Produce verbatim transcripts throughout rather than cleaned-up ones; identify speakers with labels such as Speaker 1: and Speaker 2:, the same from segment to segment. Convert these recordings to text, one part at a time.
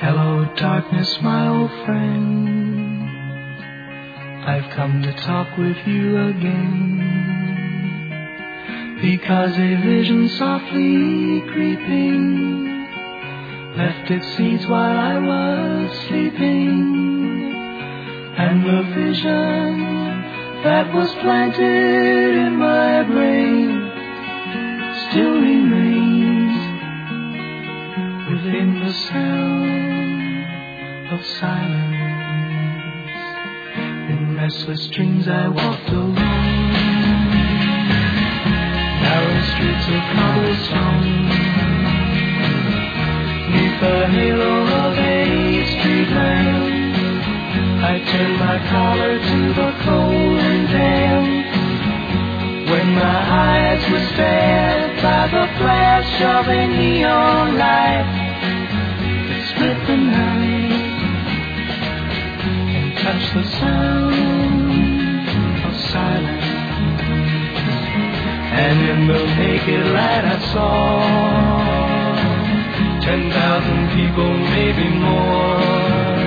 Speaker 1: Hello, darkness, my old friend. I've come to talk with you again, because a vision softly creeping left its seeds while I was sleeping, and the vision that was planted in my brain still remains within the sound of silence. In restless dreams I walked alone, narrow streets of cobblestone, neath the halo of a street lamp. I turned my collar to the cold and damp, when my eyes were stared by the flash of a neon light that split the night and touched the sound of silence. And in the naked light I saw ten thousand people, maybe more,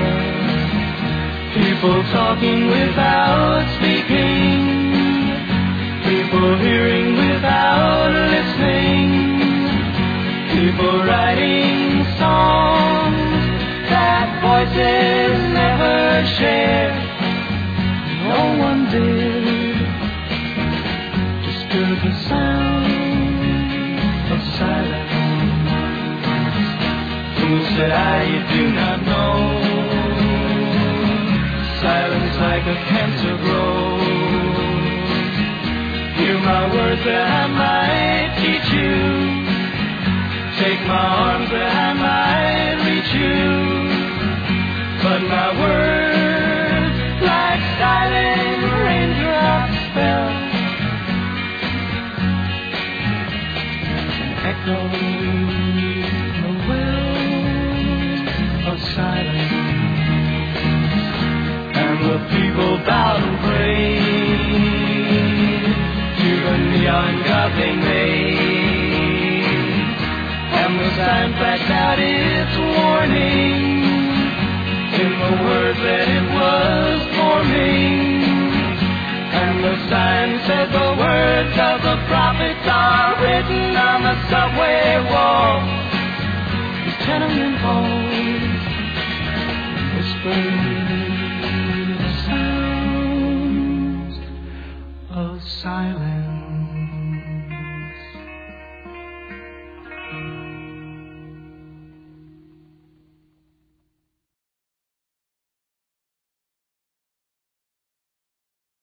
Speaker 1: people talking without speaking, people hearing without listening, people writing songs that voices never shared. No one did disturb the sound of silence. Who said I, you do not know, silence like a cancer grows. Hear my words that I might teach you, take my arms that I might reach you, but my words like silent raindrops fell and echoed the wells of silence. And the people bowed and prayed to the neon god they made, and the sign flashed out its warning in the words that it was forming. And the sign said the words of the prophets are written on the subway walls, the tenement halls, whispering of silence.